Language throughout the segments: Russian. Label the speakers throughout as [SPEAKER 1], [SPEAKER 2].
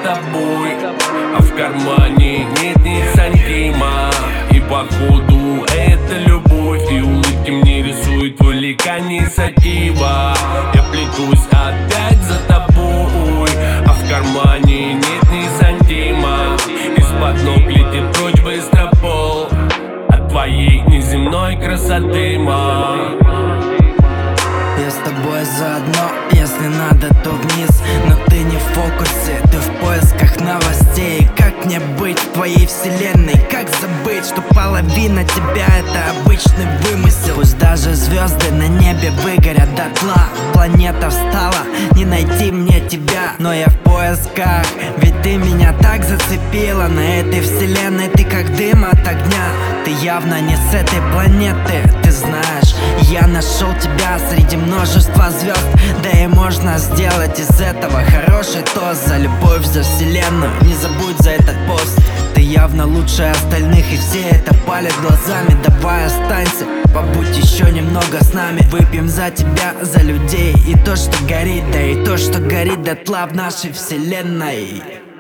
[SPEAKER 1] тобой, а в кармане нет ни сантима. И походу это любовь, и улыбки мне рисует твой лика инициатива. Я плетусь опять за тобой, а в кармане нет ни сантима. Из-под ног летит прочь быстро пол от твоей неземной красоты, ма.
[SPEAKER 2] Я с тобой заодно, если надо, то вниз. Но ты не в фокусе, ты в поисках новостей. Как мне быть в твоей вселенной? Как забыть, что половина тебя это обычный вымысел? Пусть даже звезды на небе выгорят дотла, планета встала, не найти мне тебя. Но я в поисках, ведь ты меня так зацепила. На этой вселенной ты как дым от огня. Ты явно не с этой планеты, ты знаешь. Я нашел тебя среди множества звезд. Да и можно сделать из этого хороший тост за любовь, за вселенную. Не забудь за этот пост. Ты явно лучше остальных, и все это палят глазами. Давай останься, побудь еще немного с нами. Выпьем за тебя, за людей и то, что горит, да и то, что горит дотла в нашей вселенной.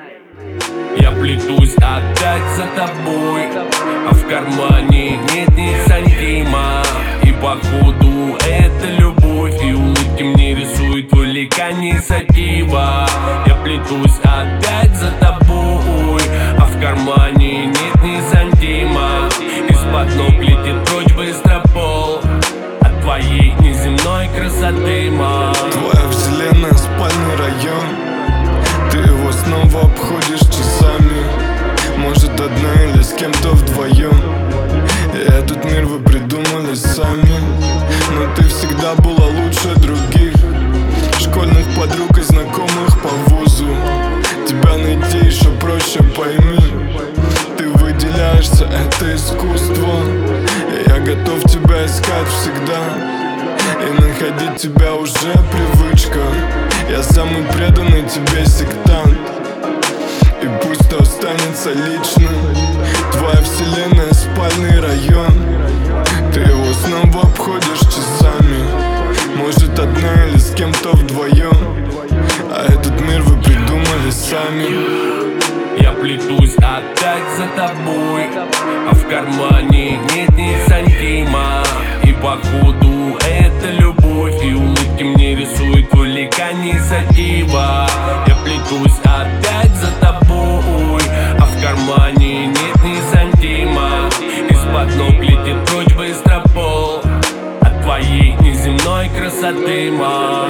[SPEAKER 1] Я плетусь опять за тобой, а в кармане нет ни сантима. И походу это любовь, и улыбки мне рисует твой лика инициатива. Я плетусь опять за тобой, а в кармане нет ни сантима. Из-под ног летит прочь быстро пол от твоей неземной красоты, ма.
[SPEAKER 3] Твоя вселенная, спальный район. Ты его снова обходишь часами. Может, одна или с кем-то вдвоем. И этот мир вы придумали сами. Но ты всегда была лучше других школьных подруг и знакомых по вузу. Тебя найти еще проще, пойми. Ты выделяешься, это искусство. И я готов тебя искать всегда. И находить тебя уже привычка. Я самый преданный тебе сектант. И пусть это останется личным. Твоя вселенная, спальный район. Ты его снова обходишь часами. Может, одна или с кем-то вдвоем. А этот мир вы придумали сами.
[SPEAKER 1] Я плетусь опять за тобой, а в кармане нет ни сантима. И походу это любовь, и улыбки мне рисует твой лика инициатива. Я плетусь опять за тобой, а в кармане нет ни сантима. Из-под ног летит прочь быстро пол от твоей неземной красоты, ма.